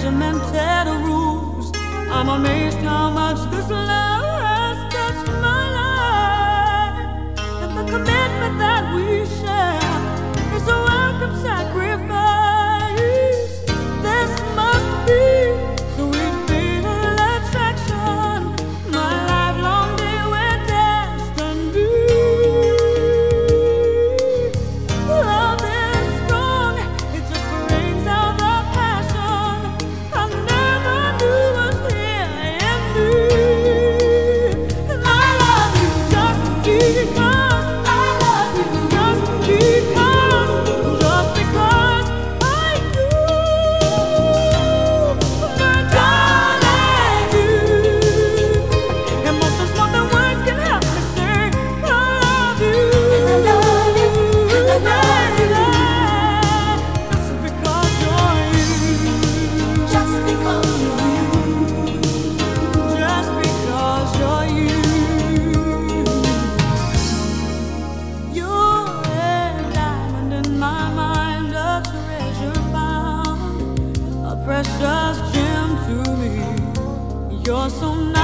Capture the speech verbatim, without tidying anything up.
regimented rules. I'm amazed how much this love has touched my life, and the commitment that we share is a welcome sacrifice. This must be sweet fatal attraction, my lifelong day we're destined to. Love is strong, it just brings out the passion I never knew was here in me. And I love you just because I love you, just because, just because I do. My darling, you, and most is more than words can help me say. I love you, and I love you, and I love you, just because you're you, just because you're you, just because you're you. You're a diamond in my mind, a treasure found, a precious gem to me. You're so